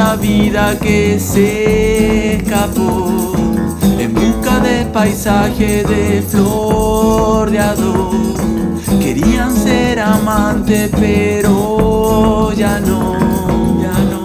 otra vida que se escapó en busca de paisaje de floreado. Querían ser amantes pero ya no, ya no.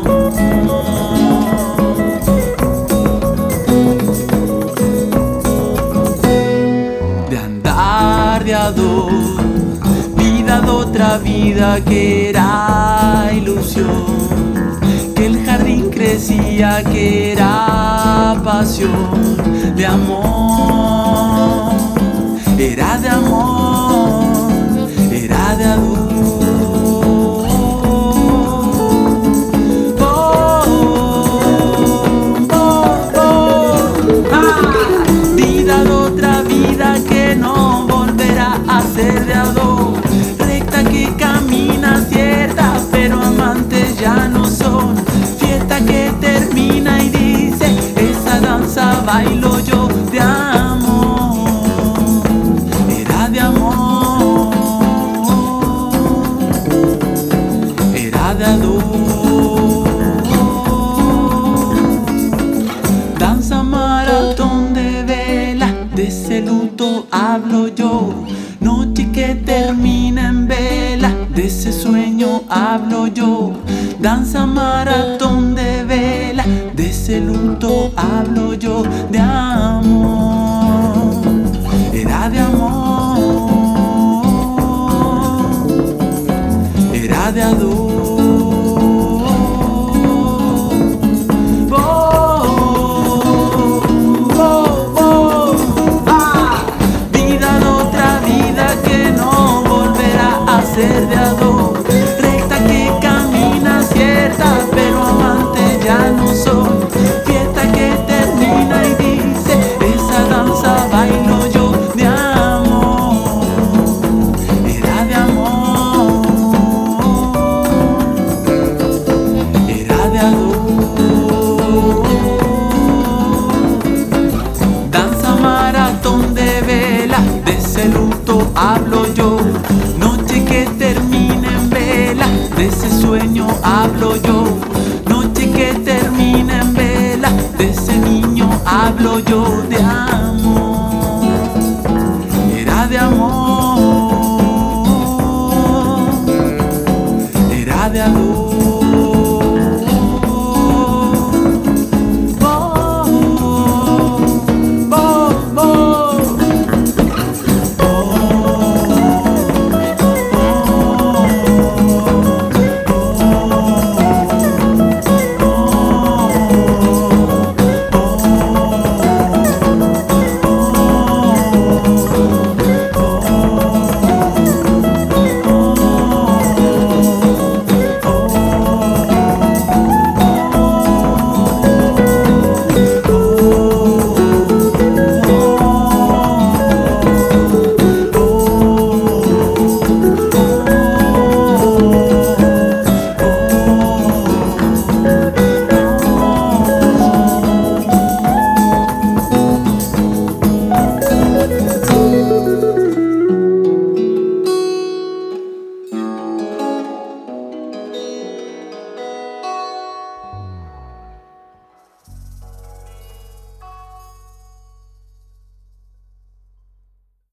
De andar de a dos, vida de otra vida que era ilusión, que el jardín crecía, que era pasión, de amor, era de amor, era de adulto. Vida de otra vida que no volverá a ser de a dos, recta que camina cierta, pero amantes ya no son. Fiesta que termina y dice, esa danza bailo yo, de amor, era de amor, era de adulto. Danza maratón de vela, de ese luto hablo yo. Noche que termina en vela, de ese sueño hablo yo. Danza maratón de vela, de ese luto hablo yo, de amor, era de amor, era de adulto. Ser de a dos, recta que camina cierta, pero amantes ya no son. Fiesta que termina y dice, esa danza bailo yo, de amor, era de amor, era de adulto. Danza maratón de vela, de ese luto hablo yo. Que termina en vela, de ese sueño hablo yo. Noche que termina en vela, de ese niño hablo yo, de amor, era de amor, era de adulto.